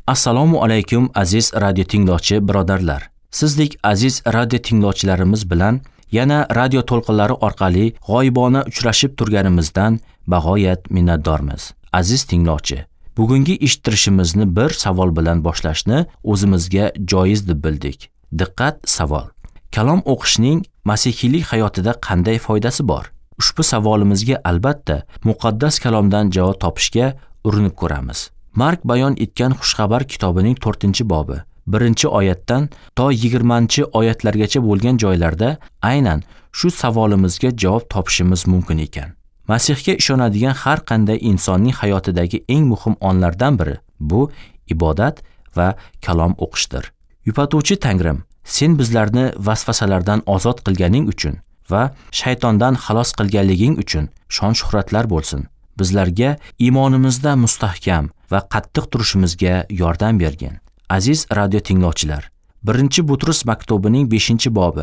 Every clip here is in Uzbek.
Assalomu alaykum aziz radio tinglovchi birodarlar. Sizdek aziz radio tinglovchilarimiz bilan yana radio to'lqinlari orqali g'oyibona uchrashib turganimizdan bag'oyat minnatdormiz. Aziz tinglovchi, bugungi eshittirishimizni bir savol bilan boshlashni o'zimizga joiz deb bildik. Diqqat, savol. Kalom o'qishning masihiylik hayotida qanday foydasi bor? Ushbu savolimizga albatta muqaddas kalomdan javob topishga urinib ko'ramiz. Mark bayon etgan xushxabar kitobining 4-bobi 1-oyatdan to 20-oyatlargacha bo'lgan joylarda aynan shu savolimizga javob topishimiz mumkin ekan. Masihga ishonadigan har qanday insonning hayotidagi eng muhim onlardan biri bu ibodat va kalom o'qishdir. Yupatuvchi Tangrim, sen bizlarni vasvasalardan ozod qilganing uchun va shaytondan xalos qilganliging uchun shon-shuhratlar bo'lsin. Bizlarga iymonimizda mustahkam va qattiq turishimizga yordam bergin. Aziz radio tinglovchilar, 1-Butrus maktubining 5-bobi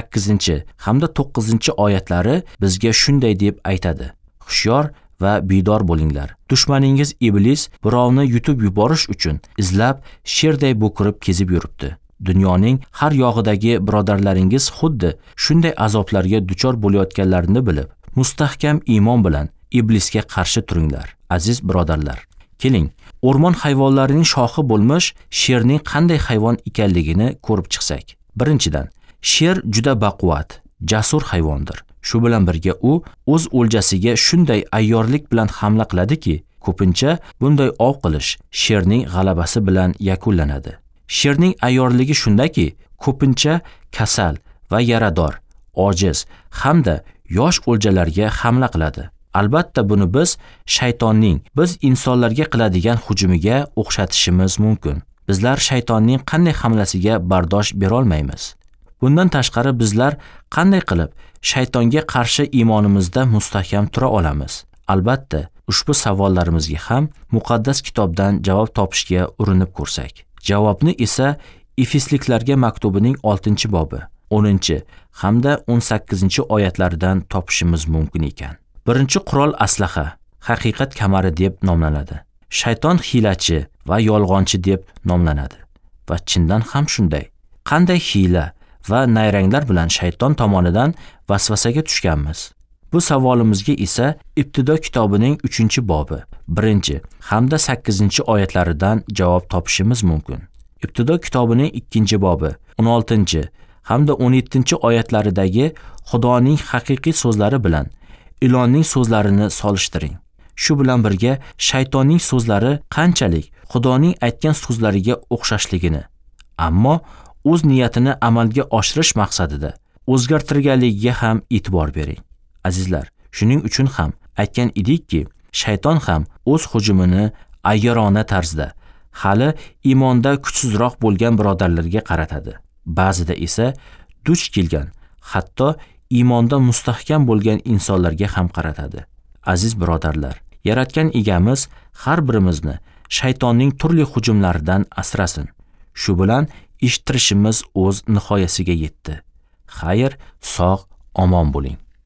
8 hamda 9 oyatlari bizga shunday deb aytadi. Hushyor va bidor bo'linglar. Dushmaningiz iblis birovni yutib yuborish uchun izlab sherday bo'kirib kezib yuribdi. Dunyoning har yog'idagi birodarlaringiz xuddi shunday azoblarga duchor bo'layotganlarini bilib, mustahkam iymon bilan iblisga qarshi turinglar. Aziz birodarlar, keling, o'rmon hayvonlarining shohi bo'lmish sherning qanday hayvon ekanligini ko'rib chiqsak. Birinchidan, sher juda baquvvat, jasur hayvondir. Shu bilan birga u o'z o'ljasiga shunday ayyorlik bilan hamla qiladiki, ko'pincha bunday ov qilish sherning g'alabasi bilan yakunlanadi. Sherning ayyorligi shundaki, ko'pincha kasal va yarador, ojiz hamda yosh o'ljalarga hamla qiladi. Albatta buni biz shaytonning biz insonlarga qiladigan hujumiga o'xshatishimiz mumkin. Bizlar shaytonning qanday hamlasiga bardosh bera olmaymiz. Bundan tashqari bizlar qanday qilib shaytonga qarshi iymonimizda mustahkam tura olamiz? Albatta, ushbu savollarimizga ham muqaddas kitobdan javob topishga urinib ko'rsak. Javobni esa Efesliklarga maktubining 6-bobi 10 hamda 18 oyatlaridan topishimiz mumkin ekan. Birinchi qurol aslaha, haqiqat kamari deb nomlanadi. Shayton hiylachi va yolg'onchi deb nomlanadi. Va chindan ham shunday. Qanday hiyla va nayranglar bilan shayton tomonidan vasvasaga tushganmiz? Bu savolimizga esa Ibtido kitobining 3-bobi 1 hamda 8 oyatlaridan javob topishimiz mumkin. Ibtido kitobining 2-bobi 16 hamda 17 oyatlaridagi Xudoning haqiqiy so'zlari bilan Ilonning so'zlarini solishtiring. Shu bilan birga shaytonning so'zlari qanchalik Xudoning aytgan so'zlariga o'xshashligini, ammo o'z niyatini amalga oshirish maqsadida o'zgartirganligiga ham e'tibor bering. Azizlar, shuning uchun ham aytgan edikki, shayton ham o'z hujumini ayyorona tarzda hali iymonda kuchsizroq bo'lgan birodarlarga qaratadi. Ba'zida esa duch kelgan, hatto iymonda mustahkam bo'lgan insonlarga ham qaratadi. Aziz birodarlar, yaratgan egamiz har birimizni shaytonning turli hujumlaridan asrasin. Shu bilan eshittirishimiz o'z nihoyasiga yetdi. Xayr, sog', omon bo'ling.